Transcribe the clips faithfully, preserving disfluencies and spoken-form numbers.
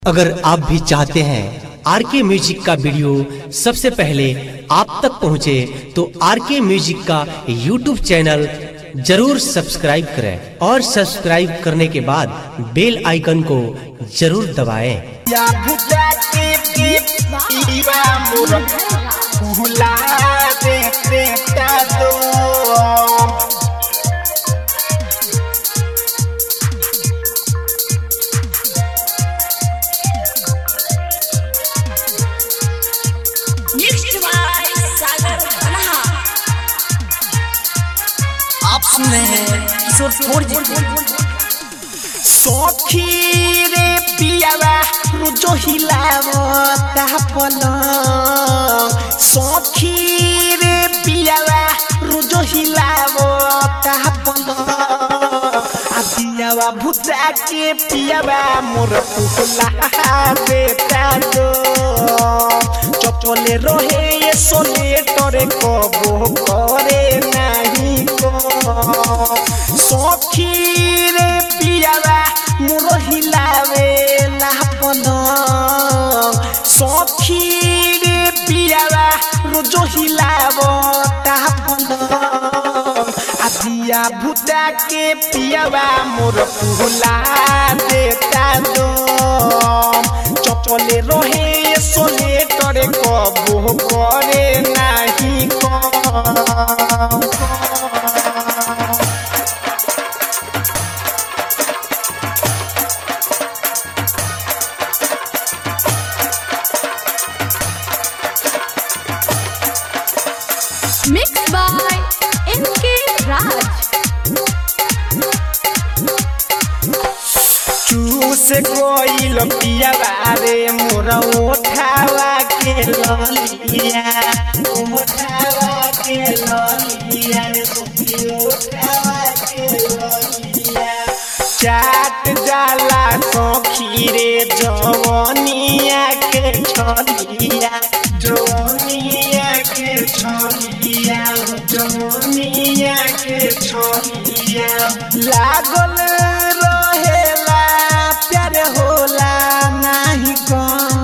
अगर आप भी चाहते हैं आर के म्यूजिक का वीडियो सबसे पहले आप तक पहुंचे तो आर के म्यूजिक का यूट्यूब चैनल जरूर सब्सक्राइब करें और सब्सक्राइब करने के बाद बेल आइकन को जरूर दबाएं। आप सुन रहे हैं किशोर फोर जी। सखी रे पियावा रुजो हिलावता पलंग, सखी रे पियावा रुजो हिलावता पलंग। पियावा भुता के पियावा मोर पुहला बेटा दो, चपले रहे ये सोले तोरे कबो करे नहीं को। सखी रे पियावा मोर हिलावे ला पलंग, सखी रे पियावा रोजो हिलावता पलंग। आदिया भुता के पियावा मोर पुहला देता दो, चपले रहे सोले तोरे कबो करे नहीं को। Mixed by N K Raj। चूस कोइल पियावा रे मोर ओठावा के ललिया, ओठावा के ललिया रे ओठावा के ललिया। चाट जाला सखी रे जवनिया के छलिया, जवनिया के छलिया, जवनिया के छलिया। लागल रहेला प्यार होला नाही को,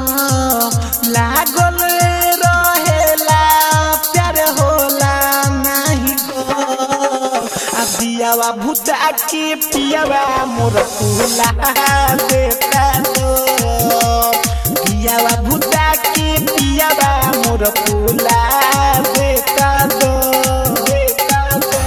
लागल रहेला प्यार होला नाही को। पियावा भुता के पियावा मोर पुहला देता दो, पियावा भुता के पियावा मोर पुहला देता दो, देता दो।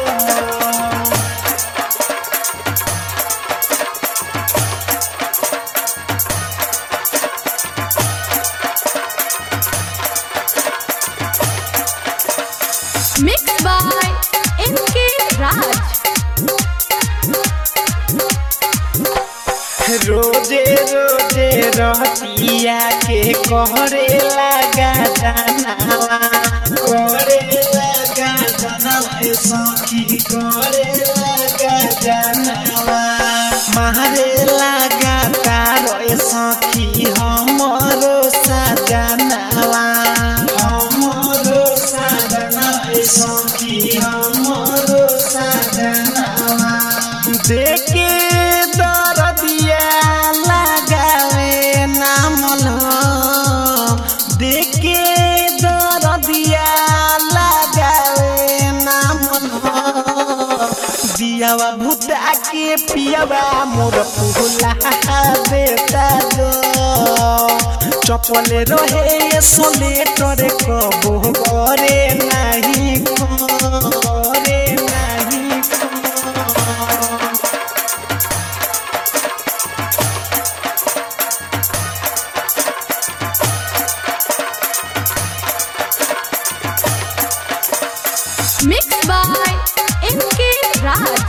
Mixed by N K Raj। रोजे रोजे रहतिया के कहरे लगा जनावा, करे लगा जनावा सखी, करे लगा जनावा। मारे लगा तारो सखी हमरो सजनावा, हमरो सजनावा सखी, हमरो सजनावा। देखे दरदिया लगावे नाम लो, देखे दरदिया लगावे नाम लो। दियावा भुता के पियावा मोर पुहला देता दो, चपले रहे सोले तोरे कबो करे नहीं को, करे नहीं को। Mixed by N K Raj।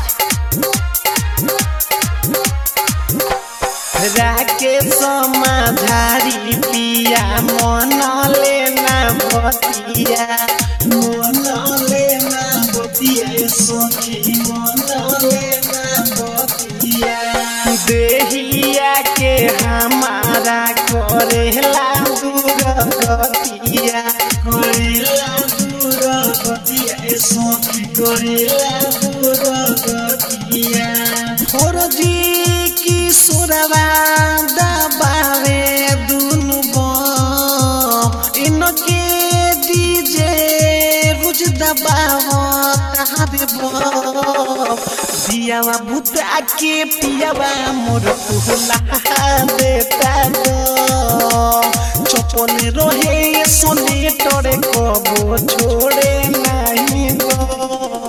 राके समाधारी पिया मन लेना बतिया, मन लेना बतिया सखी, मन लेना बतिया। देहिया के हमारा करेला दूर गतिया, करेला दूर गतिया सखी, करेला दूर गतिया। और जी की सुरवा दबावे दबावा तारे बम दियावा भूता के पियावा मोर फुला देता दो चपल रहे सोने टरे कबो छोड़े नहीं गो